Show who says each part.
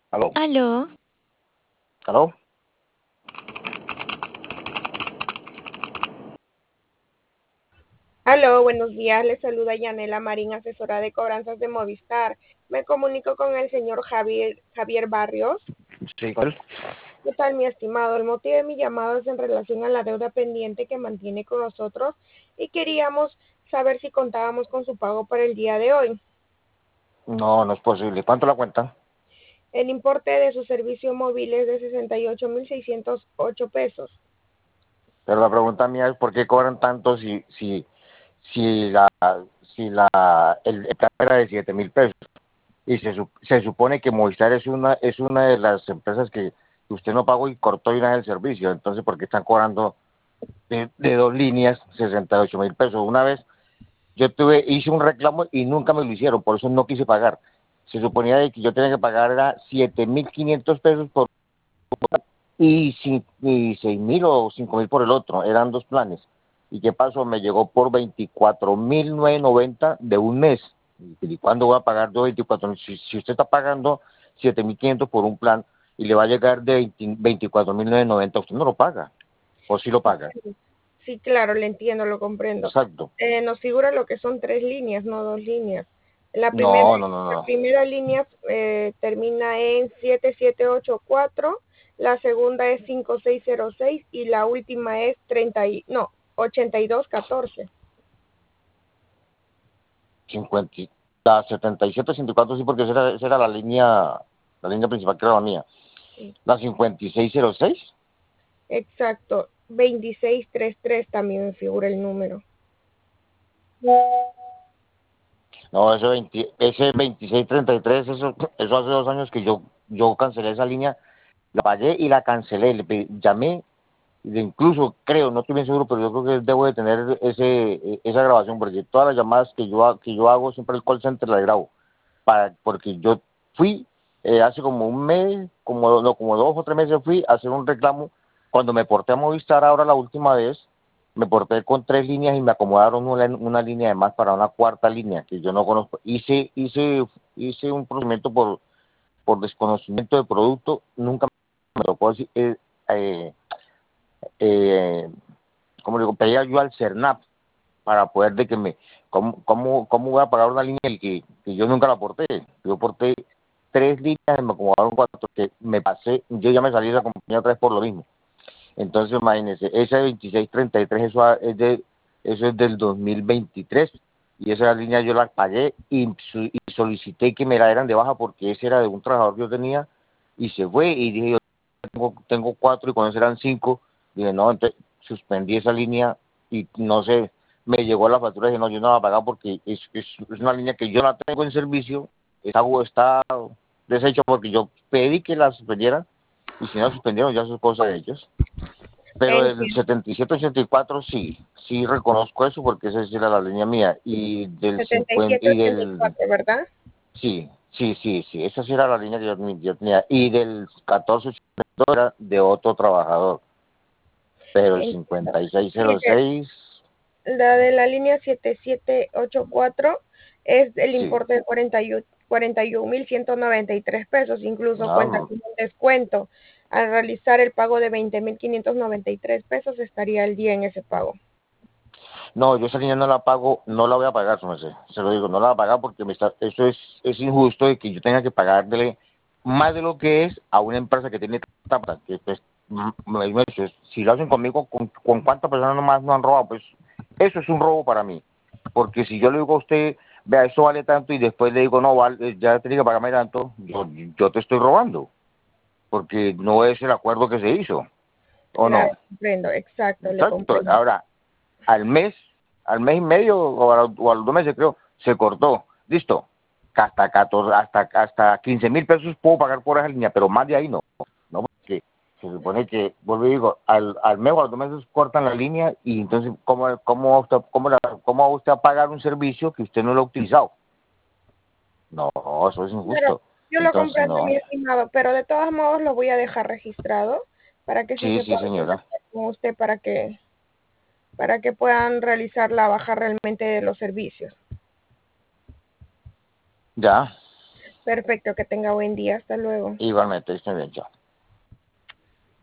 Speaker 1: Aló,
Speaker 2: Aló,
Speaker 1: aló.
Speaker 3: Aló, buenos días. Les saluda Yanela Marín, asesora de cobranzas de Movistar. Me comunico con el señor Javier Barrios.
Speaker 1: Sí, ¿cuál?
Speaker 3: ¿Qué tal, mi estimado? El motivo de mi llamado es en relación a la deuda pendiente que mantiene con nosotros y queríamos saber si contábamos con su pago para el día de hoy.
Speaker 1: No, no es posible. ¿Cuánto la cuenta?
Speaker 3: El importe de su servicio móvil es de 68.608 pesos.
Speaker 1: Pero la pregunta mía es ¿por qué cobran tanto si la si la el plan era de 7.000 pesos? Y se supone que Movistar es una de las empresas que usted no pagó y cortó y nada el servicio. Entonces, ¿por qué están cobrando de dos líneas 68.000 pesos? Una vez hice un reclamo y nunca me lo hicieron, por eso no quise pagar. Se suponía de que yo tenía que pagar era 7.500 pesos y 6.000 o 5.000 por el otro, eran dos planes. ¿Y qué pasó? Me llegó por 24.990 de un mes. ¿Y cuándo voy a pagar yo 24.000? Si usted está pagando 7.500 por un plan y le va a llegar de 24.990, usted no lo paga, o sí lo paga.
Speaker 3: Sí, claro, le entiendo, lo comprendo.
Speaker 1: Exacto.
Speaker 3: Nos figura lo que son tres líneas, no dos líneas. La primera,
Speaker 1: No, no, no,
Speaker 3: la
Speaker 1: no.
Speaker 3: primera línea termina en 7784, la segunda es 5606 y la última es 8214.
Speaker 1: 50, la 7784 sí, porque esa era la línea principal que era la mía.
Speaker 3: Sí,
Speaker 1: La 5606.
Speaker 3: exacto, 2633 también me figura el número.
Speaker 1: No, ese 2633, eso hace 2 años que yo cancelé esa línea, la pagué y la cancelé. Llamé, incluso creo, no estoy bien seguro, pero yo creo que debo de tener esa grabación, porque todas las llamadas que yo hago, siempre el call center la grabo, porque yo fui hace como un mes, como 2 o 3 meses fui a hacer un reclamo. Cuando me porté a Movistar ahora la última vez, me porté con tres líneas y me acomodaron una línea de más para una cuarta línea que yo no conozco. Hice un procedimiento por desconocimiento de producto. Nunca me tocó decir, eh, como digo, pedía yo al CERNAP para poder de que ¿cómo voy a pagar una línea que yo nunca la aporté? Yo aporté tres líneas y me acomodaron cuatro, que me pasé, yo ya me salí de la compañía otra vez por lo mismo. Entonces, imagínense, ese 2633, eso es del 2023, y esa línea yo la pagué y solicité que me la dieran de baja porque ese era de un trabajador que yo tenía y se fue, y dije yo tengo cuatro y con eso eran cinco. Dije no, entonces suspendí esa línea y no sé, me llegó la factura y dije no, yo no la voy a pagar porque es una línea que yo la tengo en servicio, está deshecho porque yo pedí que la suspendieran, y si no la suspendieron ya eso es cosa de ellos. Pero del
Speaker 3: Entiendo.
Speaker 1: 77-84 sí reconozco eso porque esa sí era la línea mía. Y del 50 y del
Speaker 3: 7784, ¿verdad?
Speaker 1: sí, esa sí era la línea que yo tenía. Y del 1482 era de otro trabajador. Pero el
Speaker 3: Entiendo. Mire,
Speaker 1: 5606,
Speaker 3: la de la línea 7784 es el
Speaker 1: sí.
Speaker 3: importe de 41.193 pesos, incluso cuenta
Speaker 1: No,
Speaker 3: con un descuento. Al realizar el pago de 20.593 pesos estaría al día en ese pago.
Speaker 1: no, yo esa línea no la pago, no la voy a pagar, se lo digo, no la voy a pagar porque eso es injusto de que yo tenga que pagarle más de lo que es a una empresa que tiene tanta plata, que pues, si lo hacen conmigo, ¿con cuántas personas nomás no han robado? Pues eso es un robo para mí, porque si yo le digo a usted, vea, eso vale tanto, y después le digo, no, vale, ya tiene que pagarme tanto, yo te estoy robando, porque no es el acuerdo que se hizo, ¿o
Speaker 3: Claro,
Speaker 1: no?
Speaker 3: comprendo, exacto, le
Speaker 1: Exacto.
Speaker 3: comprendo.
Speaker 1: Ahora, al mes, al mes y medio o a los 2 meses creo, se cortó. Listo. Hasta 14, hasta 15.000 pesos puedo pagar por esa línea, pero más de ahí no. No, porque se supone que, vuelvo y digo, al mes o a los 2 meses cortan la línea, y entonces, ¿cómo va usted a pagar un servicio que usted no lo ha utilizado? No, eso es
Speaker 3: Claro,
Speaker 1: injusto.
Speaker 3: yo lo
Speaker 1: Entonces,
Speaker 3: comprendo,
Speaker 1: no.
Speaker 3: mi estimado, pero de todos modos lo voy a dejar registrado para que
Speaker 1: Sí,
Speaker 3: se
Speaker 1: sí,
Speaker 3: pueda
Speaker 1: señora.
Speaker 3: contactar con usted para que puedan realizar la baja realmente de los servicios.
Speaker 1: Ya.
Speaker 3: Perfecto, que tenga buen día. Hasta luego.
Speaker 1: Igualmente, esté bien, chao.